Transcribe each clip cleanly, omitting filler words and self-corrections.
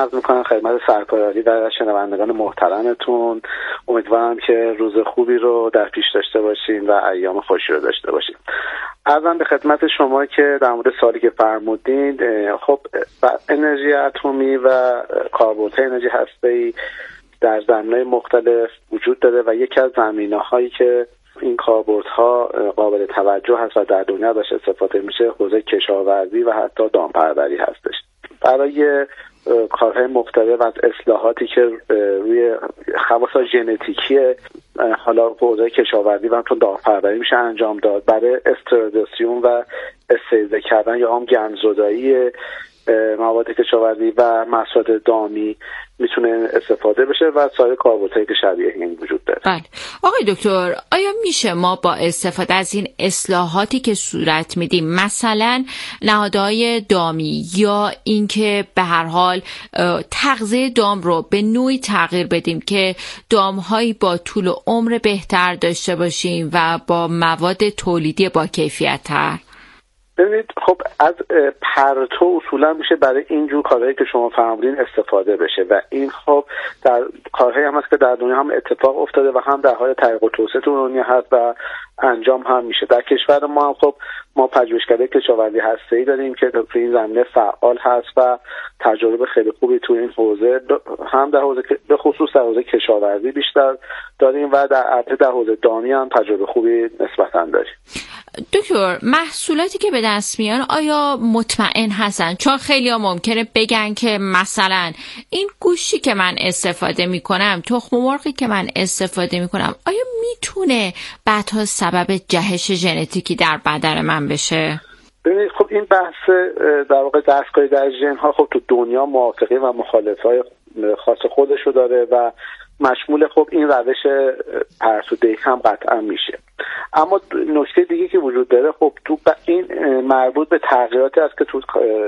عرض میکنم خدمت سرکار و شنوندگان محترمتون. امیدوارم که روز خوبی رو در پیش داشته باشین و ایام خوشی رو داشته باشین. عرضم به خدمت شما که در مورد سوالی که فرمودین، خب انرژی اتمی و کاربردهای انرژی هسته‌ای در زمینه‌های مختلف وجود داره و یکی از زمینه‌هایی که این کاربردها قابل توجه هست و در دنیا ازش استفاده میشه حوزه کشاورزی و حتی دامپروری هستش. برای کارهای مختلف از اصلاحاتی که روی خواص ژنتیکی حالا حوزه کشاورزی و همچون دامپروری میشه انجام داد، برای استروداسیون و استریلیزه کردن یا هم گندزدایی مواد کشاورزی و محصولات دامی میتونه استفاده بشه و سایر کاربردهایی که شبیه این وجود داره. بله آقای دکتر، آیا میشه ما با استفاده از این اصلاحاتی که صورت میدیم، مثلا نهادهای دامی یا اینکه به هر حال تغذیه دام رو به نوعی تغییر بدیم که دامهایی با طول عمر بهتر داشته باشیم و با مواد تولیدی با کیفیت تر؟ ببینید، خب از پرتو اصولا میشه برای اینجور کارهایی که شما فرمودین استفاده بشه و این خب در کارهایی هم هست که در دنیا هم اتفاق افتاده و هم در حال تحقیق و توسعه تو دنیا هست و انجام هم میشه. در کشور ما هم خب ما پژوهشکده کشاورزی هسته‌ای داریم که تو این زمینه فعال هست و تجربه خیلی خوبی تو این حوزه هم در حوزه به خصوص در حوزه کشاورزی بیشتر داریم و در حوزه دامی هم تجربه خوبی نسبتاً داریم. دکتر، محصولاتی که به دست میان آیا مطمئن هستن؟ چون خیلی ها ممکنه بگن که مثلا این گوشتی که من استفاده میکنم، تخم مرغی که من استفاده میکنم، آیا میتونه بعدها سبب جهش ژنتیکی در بدن من بشه؟ ببینید، خب این بحث در واقع دستکاری در ژن ها خب تو دنیا موافقه و مخالفهای خاص خودشو داره و مشمول خب این روش پرتودهی هم قطعا میشه. اما نکته دیگه که وجود داره، خب تو این مربوط به تغییراتی است که تو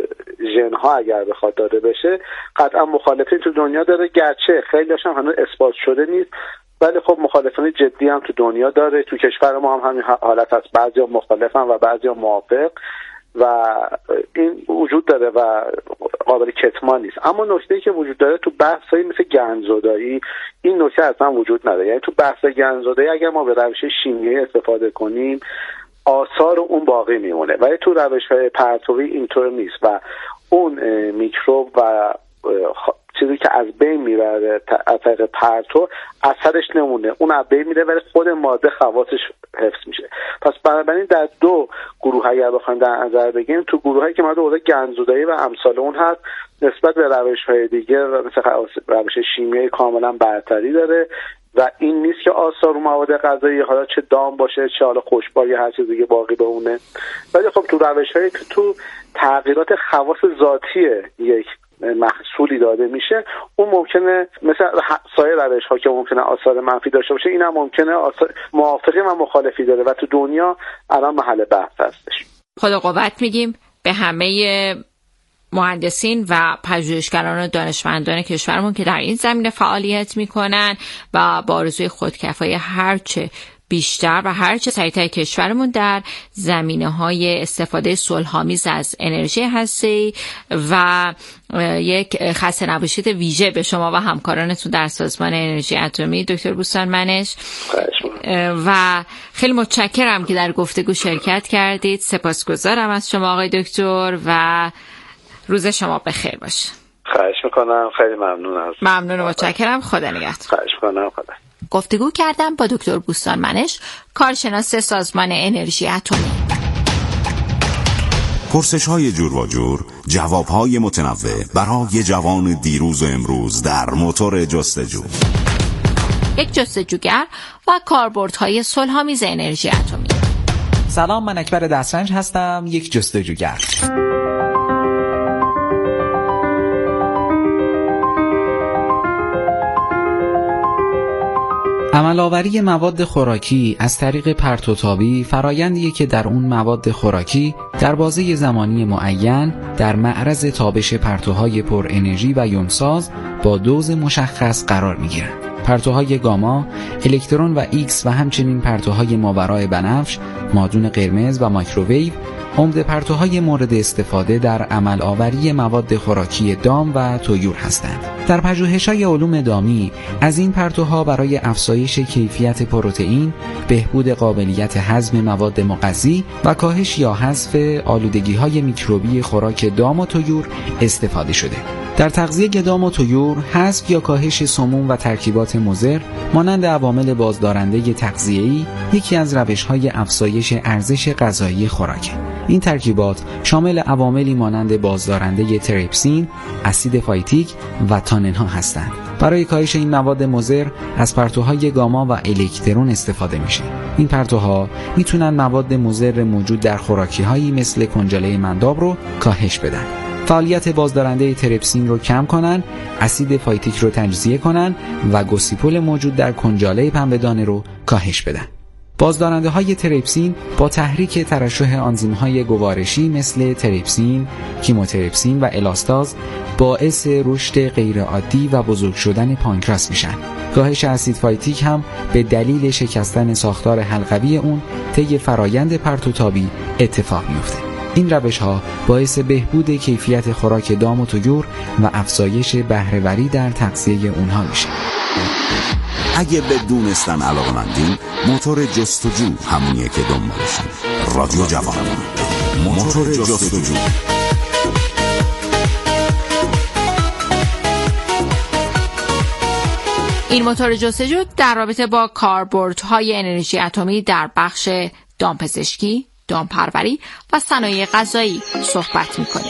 ژن ها اگر بخواد داده بشه قطعا مخالفین تو دنیا داره، گرچه خیلی هاشون هنوز اثبات شده نیست، ولی خب مخالفین جدی هم تو دنیا داره. تو کشور ما هم همین حالت هست، بعضیا مخالفن و بعضیا موافق و این وجود داره و قابل کتمان نیست. اما نکته‌ای که وجود داره تو بحثایی مثل گندزدایی این نکته اصلا وجود نداره. یعنی تو بحث گندزدایی اگر ما به روش شیمیایی استفاده کنیم آثار اون باقی میمونه، ولی تو روش‌های پرتویی اینطور نیست و اون میکروب و چیزی که از بین میره از طریق پرتو اثرش نمونه، اون از بین میره ولی خود ماده خواصش حفظ میشه. پس بنابراین در دو گروه اگر بخوایم در نظر بگیریم، تو گروهایی که مورد حوزه گندزدایی و امثال اون هست نسبت به روش‌های دیگه مثل روش شیمیایی کاملا برتری داره و این نیست که آثار و مواد غذایی حالا چه دام باشه چه حالا خوشبار یا هر چیز دیگه باقی بمونه. ولی خب تو روش‌هایی که تو تغییرات خواص ذاتی یک محصولی داده میشه اون ممکنه مثل سایر روش‌ها که ممکنه آثار منفی داشته باشه، این هم ممکنه آثار موافقی و مخالفی داره و تو دنیا الان محل بحث هستش. خدا قوت میگیم به همه مهندسین و پژوهشگران و دانشمندان کشورمون که در این زمینه فعالیت میکنن و با آرزوی خودکفایی هرچه بیشتر و هرچه سریعتر کشورمون در زمینه‌های استفاده صلح‌آمیز از انرژی هسته‌ای و یک خسته نباشید ویژه به شما و همکارانتون در سازمان انرژی اتمی دکتر بوستان منش و خیلی متشکرم که در گفتگو شرکت کردید. سپاسگزارم از شما آقای دکتر و روز شما بخیر باشه. خواهش میکنم، خیلی ممنون و متشکرم. خدا نگهدار. خواهش میکنم. خدا. گفتگو کردم با دکتر بوستان منش، کارشناس سازمان انرژی اتمی. پرسش‌های جور و جور، جواب‌های متنوع برای جوان دیروز و امروز در موتور جستجو. یک جستجوگر و کاربردهای صلح‌آمیز انرژی اتمی. سلام، من اکبر دسترنج هستم، یک جستجوگر. عمل‌آوری مواد خوراکی از طریق پرتوتابی فرایندیه که در اون مواد خوراکی در بازه زمانی معین در معرض تابش پرتوهای پر انرژی و یونساز با دوز مشخص قرار می‌گیرند. پرتوهای گاما، الکترون و ایکس و همچنین پرتوهای ماورای بنفش، مادون قرمز و مایکروویو عمده پرتوهای مورد استفاده در عمل آوری مواد خوراکی دام و طیور هستند. در پژوهش‌های علوم دامی از این پرتوها برای افزایش کیفیت پروتئین، بهبود قابلیت هضم مواد مغذی و کاهش یا حذف آلودگی‌های میکروبی خوراک دام و طیور استفاده شده. در تغذیه دام و طیور، حذف یا کاهش سموم و ترکیبات مضر مانند عوامل بازدارنده تغذیه‌ای یکی از روش‌های افزایش ارزش غذایی خوراک. این ترکیبات شامل عواملی مانند بازدارنده تریپسین، اسید فایتیک و تانن‌ها هستند. برای کاهش این مواد مضر از پرتوهای گاما و الکترون استفاده میشه. این پرتوها میتونن مواد مضر موجود در خوراکی‌هایی مثل کنجاله منداب رو کاهش بدن. فعالیت بازدارنده تریپسین رو کم کنن، اسید فایتیک رو تجزیه کنن و گوسیپول موجود در کنجاله پنبه‌دانه رو کاهش بدن. بازدارنده های تریپسین با تحریک ترشح آنزیم‌های گوارشی مثل تریپسین، کیموتریپسین و الاستاز باعث رشد غیرعادی و بزرگ شدن پانکراس میشن. کاهش اسید فایتیک هم به دلیل شکستن ساختار حلقوی اون طی فرایند پرتوتابی اتفاق میفته. این روش‌ها باعث بهبود کیفیت خوراک دام و طیور و افزایش بهره‌وری در تغذیه اونها میشه. اگه به دونستن علاقه‌مندین، موتور جستجو همونیه که دنبالشین. رادیو جوان، موتور جستجو. این موتور جستجو در رابطه با کاربردهای انرژی اتمی در بخش دامپزشکی، دامپروری و صنایع غذایی صحبت می‌کنیم.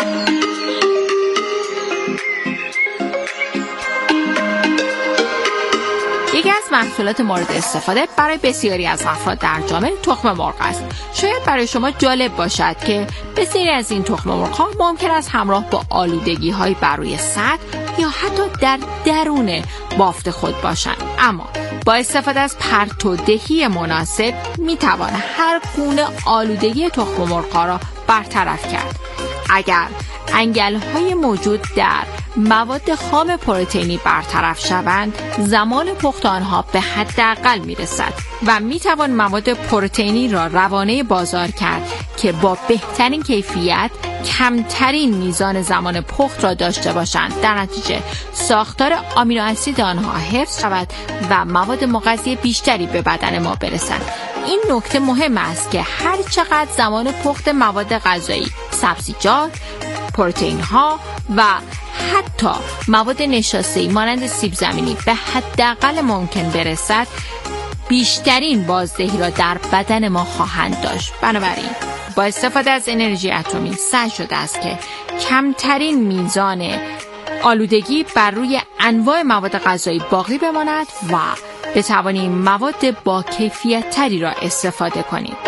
یکی از محصولات مورد استفاده برای بسیاری از افراد در جامعه تخم مرغ است. شاید برای شما جالب باشد که بسیاری از این تخم مرغ‌ها ممکن است همراه با آلودگی‌های بر روی سطح یا حتی در درون بافت خود باشند، اما با استفاده از پرتودهی مناسب میتوان هر گونه آلودگی تخم مرغ‌ها را برطرف کرد. اگر انگل‌های موجود در مواد خام پروتئینی برطرف شوند، زمان پخت آنها به حداقل میرسد و میتوان مواد پروتئینی را روانه بازار کرد که با بهترین کیفیت کمترین میزان زمان پخت را داشته باشند. در نتیجه ساختار آمینو اسید آنها حفظ شود و مواد مغذی بیشتری به بدن ما برسند. این نکته مهم است که هر چقدر زمان پخت مواد غذایی، سبزیجات، پروتئین ها و حتی مواد نشاسته‌ای مانند سیب زمینی به حداقل ممکن برسد، بیشترین بازدهی را در بدن ما خواهند داشت. بنابراین با استفاده از انرژی اتمی سعی شده است که کمترین میزان آلودگی بر روی انواع مواد غذایی باقی بماند و بتوانیم مواد با کیفیت تری را استفاده کنیم.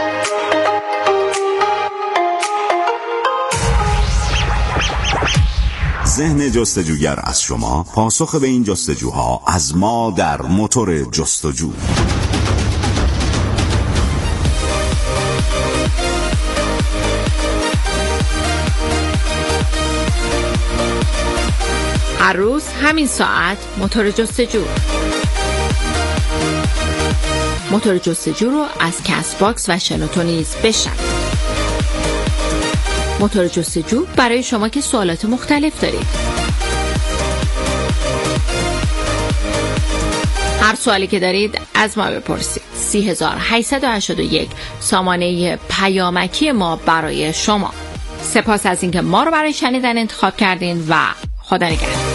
ذهن جستجوگر از شما، پاسخ به این جستجوها از ما در موتور جستجو. هر روز همین ساعت موتور جستجو. موتور جستجو رو از کست باکس و شنوتو نیز بشنوید. موتور جستجو برای شما که سوالات مختلف دارید. هر سوالی که دارید از ما بپرسید. 3881 سامانه پیامکی ما برای شما. سپاس از اینکه ما رو برای شنیدن انتخاب کردین و خدا نگهدار.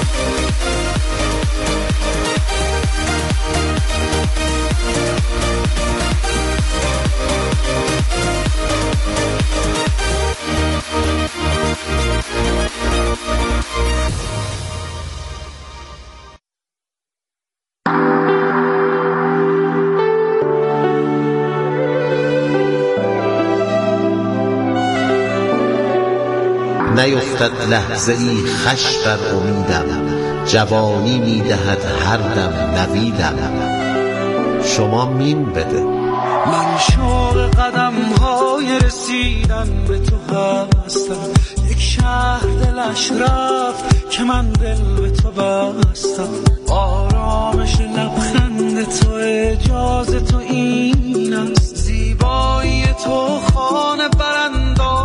نیفتد لحظه‌ای خوش بر امیدم، جوانی می‌دهد هر دم نویدم. شما مین بده. من شوق قدم‌های رسیدن به تو هستم، یک شهر دلش رفت که من دل به تو بستم. آرامش لبخند تو، اجازه تو این است، زیبایی تو خانه برانداز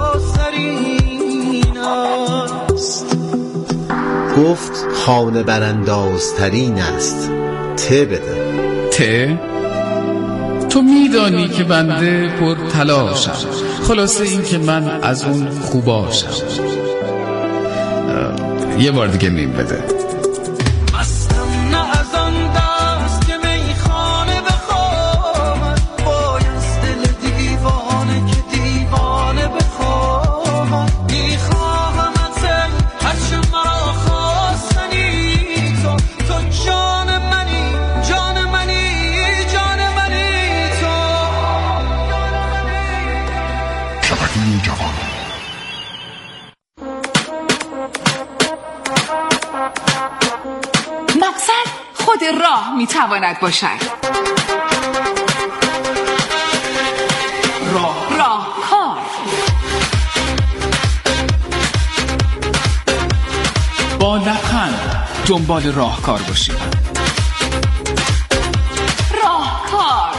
گفت خانه براندازترین است، ته بده. ته؟ تو میدانی که بنده پر تلاشم، خلاصه این که من از اون خوباشم. یه بار دیگه نیم بده. مقصد خود راه میتواند باشد. راهکار. با لبخند دنبال راهکار باشید. راهکار.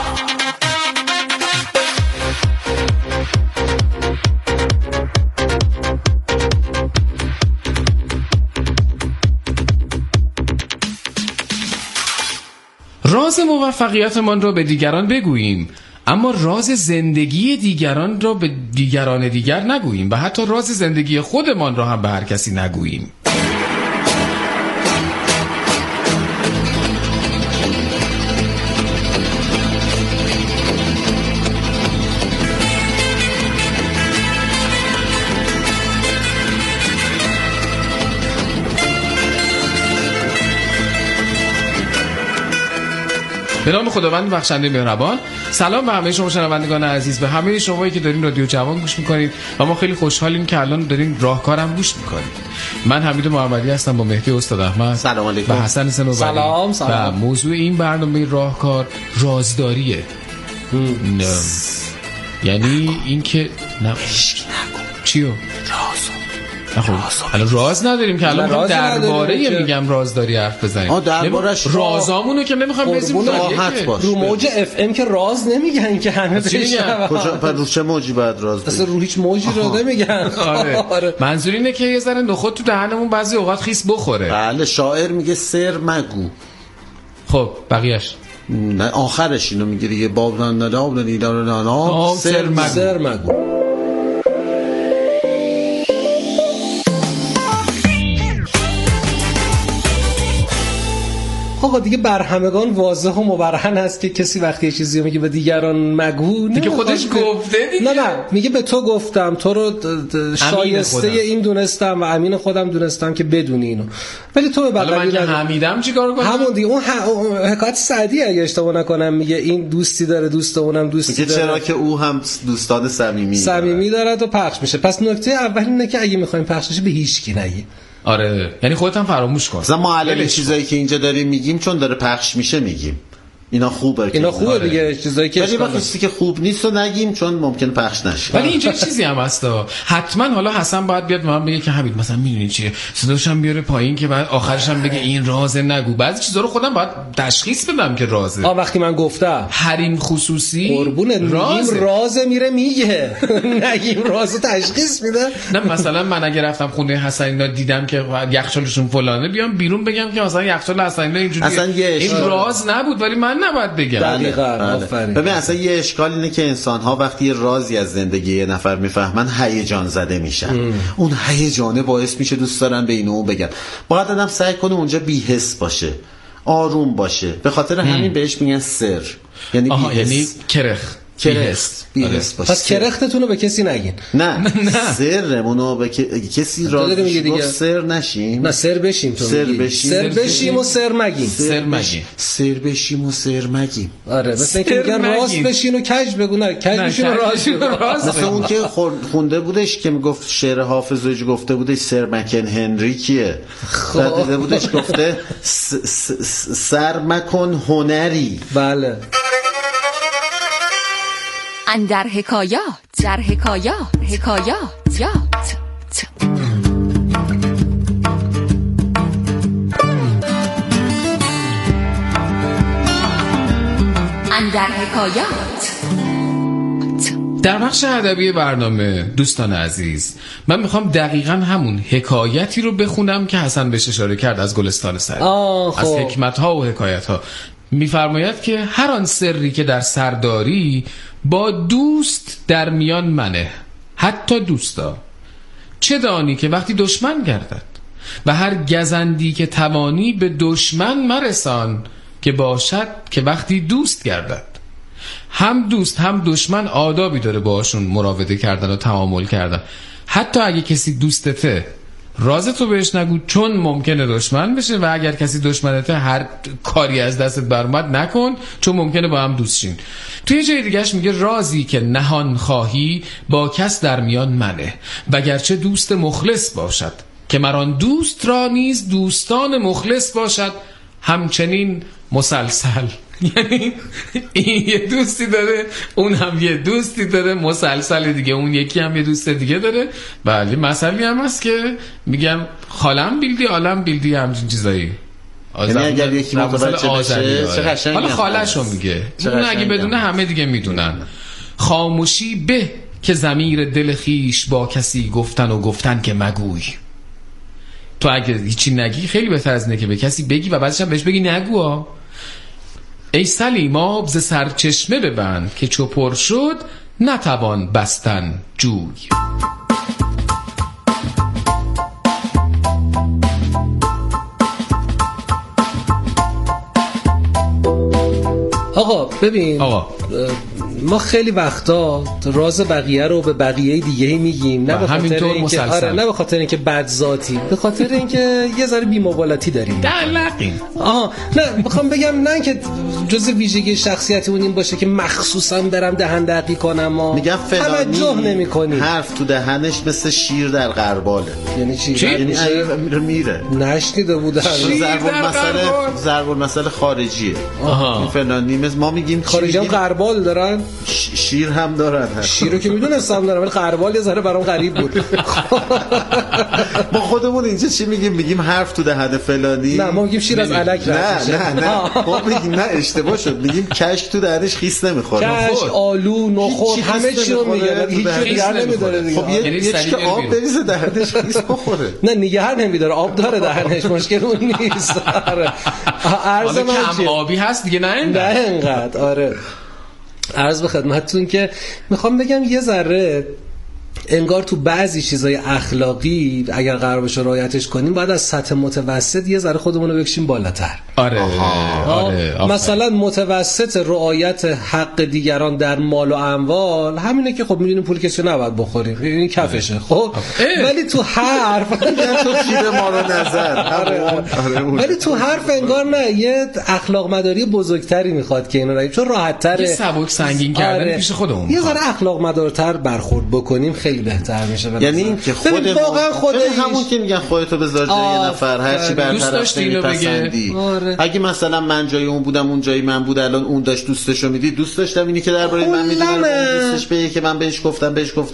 راز موفقیتمان را به دیگران بگوییم، اما راز زندگی دیگران را به دیگران دیگر نگوییم و حتی راز زندگی خودمان را هم به هر کسی نگوییم. به نام خداوند بخشنده مهربان. سلام به همه شما شنوندگان عزیز، به همه شمایی که دارین رادیو جوان گوش میکنید و ما خیلی خوشحالیم که الان دارین راهکارم گوش میکنید. من حمید محمدی هستم با مهدی استاد احمد. سلام علیکم. و حسن سنوبری. سلام. و موضوع این برنامه راهکار رازداریه. یعنی این که هیچکی نگو. چیو؟ الان راز نداریم که الان درباره میگم رازداری حرف بزنیم. دربارش رازامونو که نمیخوام بزنیم راحت باش. رو موج اف ام که راز نمیگن که همه بشنون. کجا پر رو چه موجی بعد راز اصلا رو هیچ موجی رو نمیگن. آره. منظور اینه که یه ذره نخود تو دهنمون بعضی اوقات خیس بخوره. بله، شاعر میگه سر مگو. خب بقیه‌اش نه، آخرش اینو میگه دیگه، باب ندا سر مگو. آقا دیگه بر همگان واضح و مبرهن هست که کسی وقتی یه چیزی میگه به دیگران مگو دیگه خودش گفته دیگه. نه میگه به تو گفتم، تو رو شایسته این دونستم و امین خودم دونستم که بدونی اینو، ولی تو به من که حمیدم چیکار کنم؟ همون دیگه اون حکایت سعدی اگه اشتباه نکنم میگه این دوستی داره، دوست اونم دوستی داره، چرا که او هم دوستان صمیمی داره و پخش میشه. پس نکته اول اینه که اگه میخوایم پخش بشه به هیچ کی نگی. آره، یعنی خودت هم فراموش کن. ما الان چیزایی که اینجا داریم میگیم چون داره پخش میشه میگیم. اینا خوبه دیگه، چیزایی که ولی وقتی که خوب نیست رو نگیم چون ممکن پخش نشه. ولی اینجا چیزی هم هستا، حتما حالا حسن باید بیاد من بگه که حمید مثلا میدونی چیه، صداش هم بیاره پایین که بعد آخرش هم بگه این رازه نگو. بعضی چیزا رو خودم باید تشخیص بدم که رازه. وقتی من گفتم حریم خصوصی قربونه رازه میره میگه نگیم رازه تشخیص میده. نه مثلا من اگه رفتم خونه حسن اینا دیدم که یخچالشون فلانه، بیام بیرون بگم که مثلا یخچال حسن اینا اینجوریه، این راز نبود ولی من نباید بگم. ببین اصلا یه اشکال اینه که انسان‌ها وقتی یه رازی از زندگی یه نفر میفهمن هیجان زده میشن. اون هیجانه باعث میشه دوست دارن به اینو بگن. باید آدم سعی کنه اونجا بی‌حس باشه، آروم باشه. به خاطر همین بهش میگن سر، یعنی بی‌حس، یعنی کرخ. بی‌حس باشه. پس کرختتون رو به کسی نگین. نه سرمونو به کسی راز سر نشیم. نه سر بشیم. سر بشیم و سر مگیم. سر بشیم و سر مگیم. آره، مثلا اینکه میگن راست بشین و کج بگو. نه کج بشین و راست. مثلا اون که خونده بودش که میگفت شعر حافظ گفته بودش سر مکن هنری کیه، بعد دیده بودش گفته سر مکن هنری. بله. اندر حکایات در بخش ادبی برنامه دوستان عزیز، من میخوام دقیقاً همون حکایتی رو بخونم که حسن بهش اشاره کرد از گلستان سعدی، از حکمت‌ها و حکایت‌ها. میفرماید که هر آن سری که در سرداری با دوست در میان منه، حتی دوستا چه دانی که وقتی دشمن گردد و هر گزندی که توانی به دشمن مرسان، که باشد که وقتی دوست گردد. هم دوست هم دشمن آدابی داره باشون مراوده کردن و تعامل کردن. حتی اگه کسی دوستته رازتو بهش نگو، چون ممکنه دشمن بشه، و اگر کسی دشمنته هر کاری از دستت برمد نکن، چون ممکنه با هم دوست شین. توی جای دیگهش میگه رازی که نهان خواهی با کس در میان منه، وگرچه دوست مخلص باشد، که مران دوست را نیز دوستان مخلص باشد، همچنین مسلسل. یعنی این یه دوستی داره، اون هم یه دوستی داره، مسلسل دیگه اون یکی هم یه دوست دیگه داره. بله مسئله هم هست که میگم خالم بیلدی عالم بیلدی، همچین چیزایی. یعنی اگر یکی متوجه بشه چه قشنگه. حالا خاله‌شو میگه، اون اگه بدونه همه دیگه میدونن. خاموشی به که ضمیر دل خیش با کسی گفتن و گفتن که مگوی. تو اگه هیچی نگی خیلی بهتر از اینه که به کسی بگی و بعدش هم بهش بگی نگو ها. ای سلیم آب ز سرچشمه ببند، که چو پر شد نتوان بستن جوی. آقا ببین ما خیلی وقتا راز بقیه رو به بقیه دیگه میگیم، نه به خاطر اینکه نه به خاطر اینکه بد ذاتی، به خاطر اینکه یه ذره بی‌مبالاتی داریم. دلقین. نه میخوام بگم نه اینکه جزء ویژگی شخصیتمون این باشه که مخصوصا برم دهن دقی کنم، ما میگم فلانی توجه نمی‌کنی، حرف تو دهنش مثل شیر در غرباله. یعنی چی؟ یعنی میره. نشنیده بودم. ضرب المثل خارجیه. فلانی مثل ما میگیم خارجی هم غربال دارن، شیر هم دارن. شیر رو که میدونستم دارن، ولی غربال یه ذره برام غریب بود. ما خودمون اینجا چی میگیم؟ میگیم حرف تو دهن فلانی. نه ما میگیم شیر از الک. نه ما میگیم نه اشتباه شد، میگیم کشک تو دهنش خیس نمیخوره. کشک، آلو، نخود همه چی رو میگه، هیچ دیگه نمیداره دیگه. خب یه چیزی که آب بریزه دهنش خیس بخوره. نه نگهر نمیداره، آب داره دهنش، مشکل اون نیست. عرض من کم آبی هست دیگه، نه اینقدر. آره عرض به خدمتتون که میخوام بگم یه ذره انگار تو بعضی چیزای اخلاقی اگر قرار بشه رعایتش کنیم باید از سطح متوسط یه ذره خودمون رو بکشیم بالاتر. آره مثلا متوسط رعایت حق دیگران در مال و اموال همینه که خب میدونیم پول کسی نباید بخوریم، این کفشه. خب ولی تو حرف تو چیز ما رو نظر ولی تو حرف انگار نه، یه اخلاق مداری بزرگتری میخواد که اینو چون راحت تره سبک سنگین کردن پیش خودمون، یه ذره اخلاق مدارتر برخورد بکنیم خیلی بهتر میشه. یعنی این که خودمون همون که میگن خودتو بذار جای یه نفر، هر چی برطرف نمیپسندی. اگه مثلا من جای اون بودم، اون جای من بود، الان اون داشت دوستشو میدید، دوست داشتم اینی که درباره من میدونم دوستش بگه که من بهش گفتم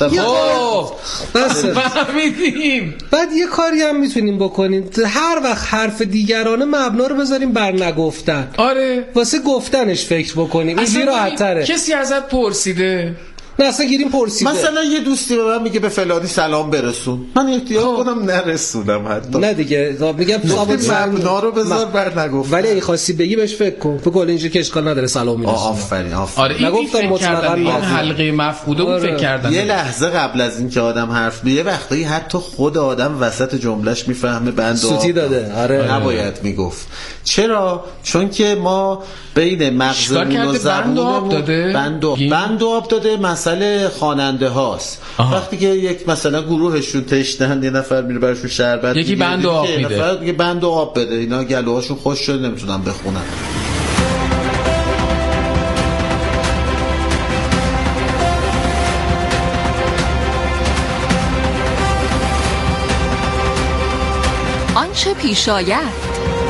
بس فهمیدیم. بعد یه کاری هم میتونیم بکنیم، هر وقت حرف دیگرانه مبنا رو بذاریم بر نگفتن. آره واسه گفتنش فکر بکنیم، این راحت‌تره. کسی ازت پرسیده نه اصلا گیریم پرسیده، مثلا یه دوستی به من میگه به فلانی سلام برسون، من احتیاط کنم نرسونم حتی. نه دیگه میگم مبنا رو بذار بر نگفت، ولی اگه خواستی بگی بهش فکر کن، بگو اینجوری که اشکال نداره سلام میرسون. آفرین. آره نگفتم مطلقاً این حلقه مفقوده بود فکر کردن. یه لحظه قبل از اینکه آدم حرف بیه وقتی حتی خود آدم وسط جملهش میفهمه بند سوتی داده. آره نباید میگفت. چرا؟ چون که ما بین مغزمون و زبونمون بند آب داده. مسئله خواننده هاست. وقتی که یک مثلا گروهشون تشنهن، یه نفر میره براشون شربت، یکی بند آب میده، نفر دیگه بند آب بده، اینا گلوهاشون خوش شده نمیتونن بخونن. آنچه پیش آید.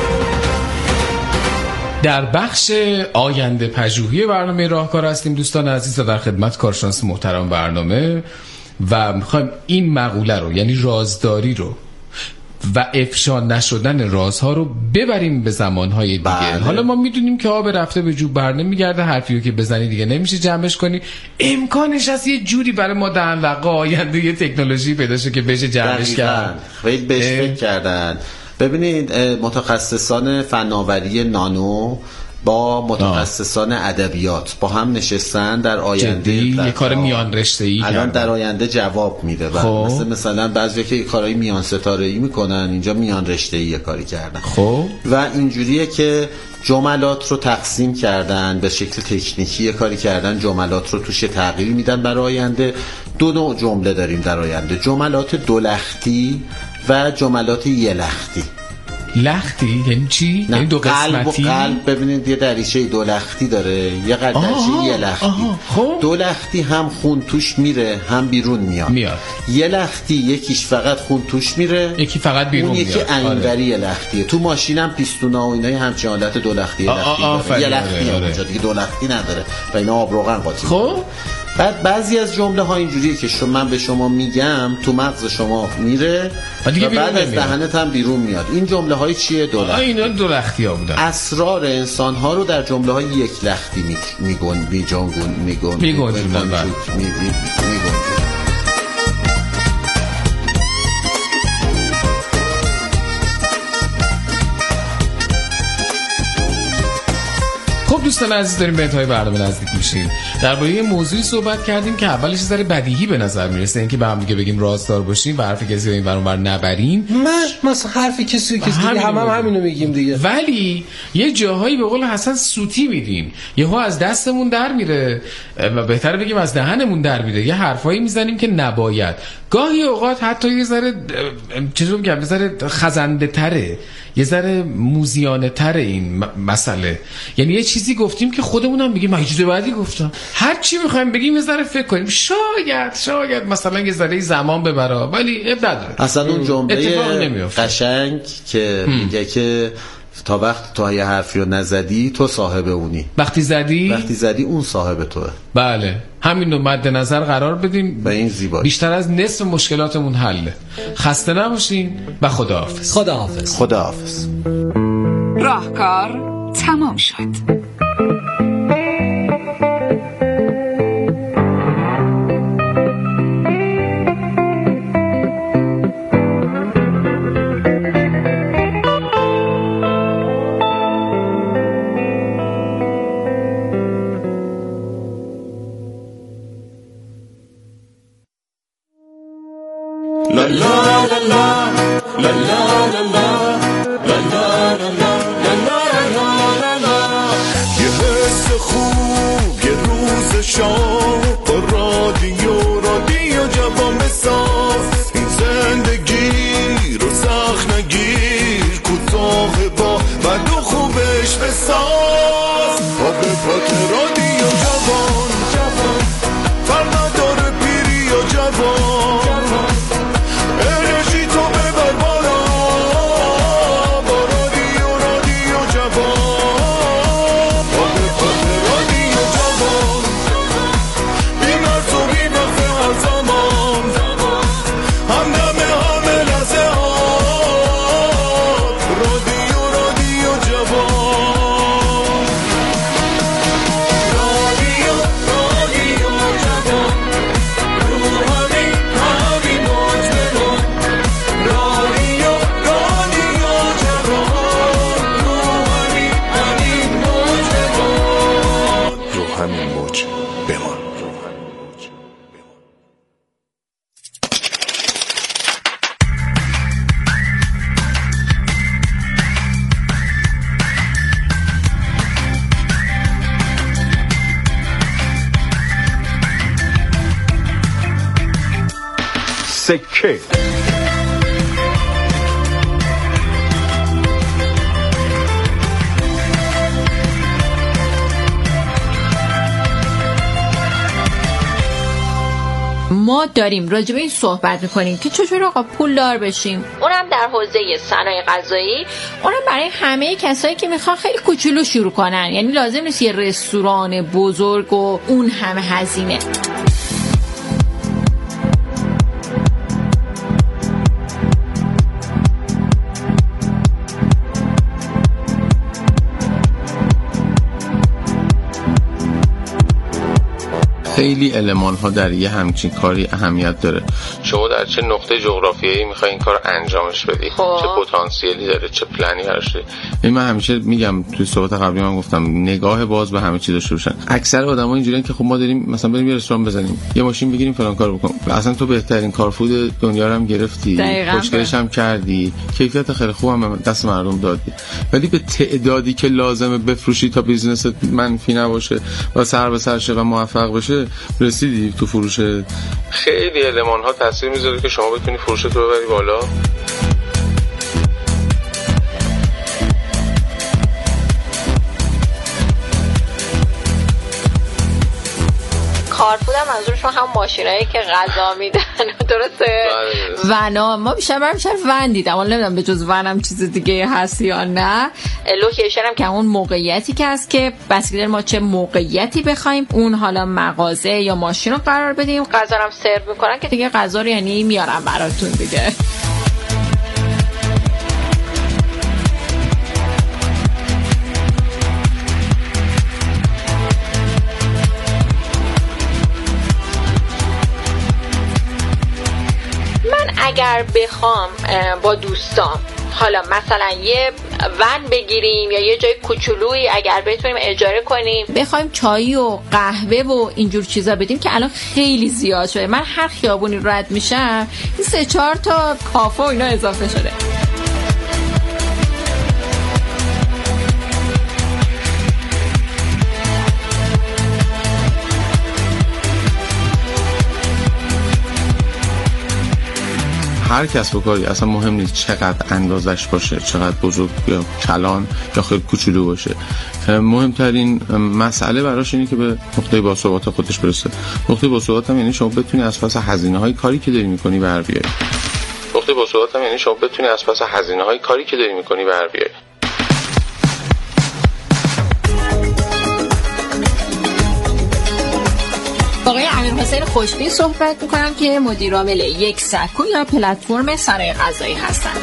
در بخش آینده پژوهی برنامه راهکار هستیم دوستان عزیز و در خدمت کارشناس محترم برنامه و میخوایم این مقوله رو، یعنی رازداری رو و افشا نشدن رازها رو ببریم به زمانهای دیگه. حالا ما میدونیم که آب رفته به جو بر نمیگرده، حرفیو که بزنی دیگه نمیشه جمعش کنی. امکانش هست یه جوری برای ما در وقت آینده یه تکنولوژی پیدا شه که بشه جمعش کرد. خیلی بهش فکر کردن. ببینید متخصصان فناوری نانو با متخصصان ادبیات با هم نشستن در آینده یه کار میان رشته‌ای الان در آینده جواب میده. مثلا بعضیا که کارهای میان ستاره‌ای میکنن، اینجا میان رشته‌ای یه کاری کردن. و اینجوریه که جملات رو تقسیم کردن به شکل تکنیکی، یه کاری کردن جملات رو توش تغییر میدن برای آینده. دو نوع جمله داریم در آینده، جملات دولختی و جملات یه لختی. لختی یعنی چی؟ یعنی دو قسمتی؟ قلب ببینید یه دریچه دولختی داره، یه دریچه یه لختی. دولختی هم خون توش میره هم بیرون میاد. یه لختی یکیش فقط خون توش میره، یکی فقط بیرون میاد. یکی انوری یه لختیه. تو ماشینم پیستونا و اینای همچین حالت دولختی یه لختی اونجا دیگه دولختی نداره و اینا آب روغن قاطی. بعد بعضی از جمله ها اینجوریه که من به شما میگم تو مغز شما میره و بعد از دهنت هم بیرون میاد. این جمله های چیه؟ دولختی. اینا دولختی ها بودن. اسرار انسان ها رو در جمله های یک لختی میگن. خب دوستان عزیز، داریم به انتهای برنامه نزدیک میشیم. درباره یه موضوعی صحبت کردیم که اولش ذره بدیهی به نظر میرسه، اینکه به هم دیگه بگیم رازدار باشیم و حرف کسی این ور اونور نبریم. مثلا حرف کسی دیگه همینو میگیم دیگه. ولی یه جاهایی به قول حسن سوتی میدیم، یهو از دستمون در میره و بهتره بگیم از دهنمون در میره. یه حرفایی میزنیم که نباید. گاهی اوقات حتی یه ذره چطور میگم، یه ذره خزنده تره، یه ذره موزیانه تره این مسئله. یعنی یه چیزی گفتیم که خودمون هم میگیم من چیز بعدی گفتم. هر چی میخوایم بگیم یه ذره فکر کنیم، شاید مثلا یه ذره زمان ببره، ولی اب نداره. اصلا اون جمله قشنگ که میگه که تا وقت تو یه حرفی رو نزدی تو صاحب اونی، وقتی زدی اون صاحب توه. بله، همین رو مد نظر قرار بدیم. به این زیبایی بیشتر از نصف مشکلاتمون حله. خسته نباشین و خداحافظ. راهکار تمام شد. سکه. ما داریم راجع به این صحبت میکنیم که چطور آقا پولدار بشیم، اونم در حوزه صنایع غذایی، اونم برای همه کسایی که میخوان خیلی کوچولو شروع کنن. یعنی لازم نیست یه رستوران بزرگ و اون همه هزینه. خیلی المان‌ها در یه همچین کاری اهمیت داره. شما در چه نقطه جغرافیایی می‌خوای این کار انجامش بدی، چه پتانسیلی داره، چه پلنی هست. من همیشه میگم توی صحبت قبلی من گفتم نگاه باز به همه چیز داشته باشن. اکثر آدم‌ها اینجوریان که خب ما داریم مثلا بریم یه رستوران بزنیم، یه ماشین بگیریم فلان کار بکنیم. اصلا تو بهترین کارفود دنیا رو هم گرفتی، خوشگلش هم کردی، کیفیت خیلی خوب هم دست مردم دادی، ولی به تعدادی که لازمه بفروشی تا بیزنست منفی نباشه و سر به سر شه و موفق بشه رسیدی تو فروش. خیلی المان‌ها تاثیر میذاره که شما بتونی فروشت رو ببری بالا. کارفود هم منظورشون هم ماشینایی که غذا میدن، درسته؟ ونا، ما بیشتر ون دیدم، ولی نمیدونم به جز ون هم چیز دیگه هست یا نه. لوکیشن هم که اون موقعیتی که هست که بسیار ما چه موقعیتی بخوایم اون حالا مغازه یا ماشین رو قرار بدیم، غذا هم سرو میکنن که دیگه غذا رو یعنی میارن براتون دیگه. اگر بخوام با دوستان حالا مثلا یه ون بگیریم یا یه جای کوچولویی اگر بتونیم اجاره کنیم، بخوایم چای و قهوه و اینجور چیزا بدیم که الان خیلی زیاد شده. من هر خیابونی رد میشم این 3-4 تا کافه و اینا اضافه شده. هر کسب و کاری اصلا مهم نیست چقدر اندازش باشه، چقدر بزرگ یا کلان یا خیلی کوچولو باشه، مهمترین مسئله براش اینه که به نقطه باثبات خودش برسه. نقطه باثبات هم یعنی شما بتونی از پس هزینه‌های کاری که داری می‌کنی بر بیاری. نقطه باثبات هم یعنی شما بتونی از پس هزینه‌های کاری که داری می‌کنی بر بیاری. آقای امیرحسین خوشبین صحبت میکنم که مدیر عامل یک سکو یا پلتفرم صنایع غذایی هستند.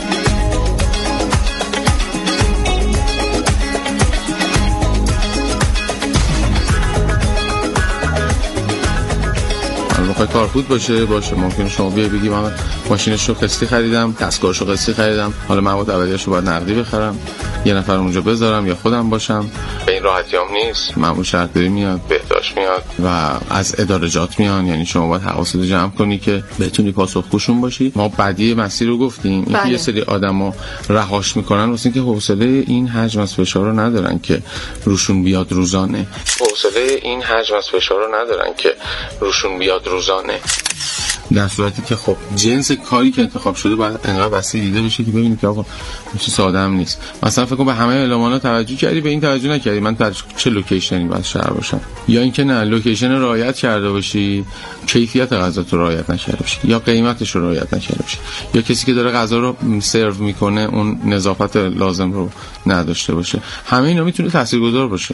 موقع کارفود باشه ممکنه شما بیای بگی من ماشینش رو قسطی خریدم، دستگاهش رو قسطی خریدم، حالا مواد اولیه‌اش رو باید نقدی بخرم، یه نفر اونجا بذارم یا خودم باشم. به این راحتیام نیست. مأمور شهرداری میاد، بهداشت میاد و از ادارجات میان، یعنی شما باید حواست رو جمع کنی که بتونی پاسخگوشون باشی. ما بدی مسیر رو گفتیم، اینکه یه سری آدما رهاش میکنن واسه اینکه حوصله این حجم از فشار رو ندارن که روشون بیاد روزانه. در صورتی که خب جنس کاری که انتخاب شده باید انقدر وسیع دیده بشه که ببینید که آقا چه ساده هم نیست. مثلا فکر کنم به همه المانا توجه کردی، به این توجه نکردی من در چه لوکیشنی باید شهر باشم، یا اینکه نه لوکیشن رو رعایت کرده باشی کیفیت غذا رو رعایت نکرده باشی، یا قیمتش رو رعایت نکرده باشی، یا کسی که داره غذا رو سرو میکنه اون نظافت لازم رو نداشته باشه. همه اینا میتونه تاثیرگذار باشه.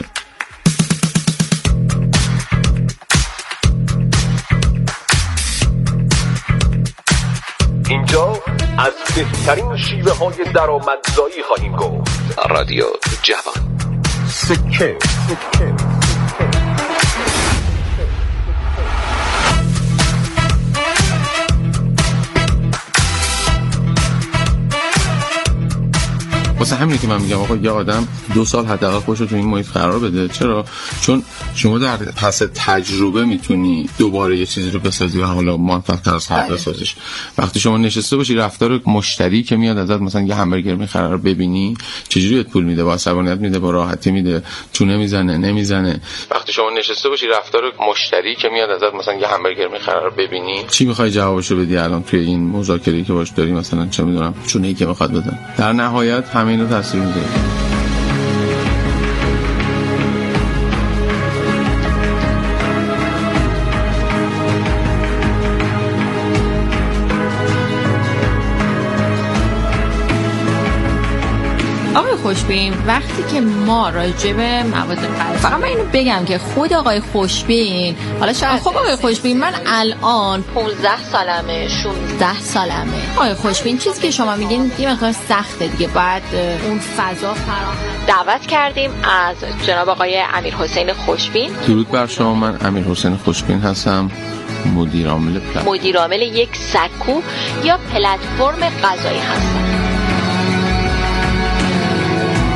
اینجا از بهترین شیوه های درآمدزایی خواهیم گفت. رادیو جوان. سکه واسه همینه که من میگم آقا یه آدم 2 سال حداقل خودش رو تو این محیط قرار بده. چرا؟ چون شما در پس تجربه میتونی دوباره یه چیزی رو بسازی و حالا موفق‌تر از قبل بسازیش. وقتی شما نشسته باشی رفتار مشتری که میاد ازت مثلا یه همبرگر میخره رو ببینی چجوری بهت پول میده، با عصبانیت میده، با راحتی میده، چونه میزنه نمیزنه. وقتی شما نشسته باشی رفتار مشتری که میاد ازت مثلا یه همبرگر میخره رو ببینی چی میخوای جوابشو بدی الان توی این مذاکره‌ای که باش داری، مثلا چه میدونم چونه‌ای که میخواد بزنه. در نهایت همین رو تاثیر میذاره. آقای خوشبین، وقتی که ما راجع به مواد غذایی، فقط من اینو بگم که خود آقای خوشبین، حالا شاید خب آقای خوشبین من الان 15 سالمه 16 سالمه، آقای خوشبین چیزی که شما میگین یه مقدار سخته دیگه، بعد اون فضا فراهم. دعوت کردیم از جناب آقای امیرحسین خوشبین. درود بر شما، من امیرحسین خوشبین هستم، مدیر عامل یک سکو یا پلتفرم غذایی هستم.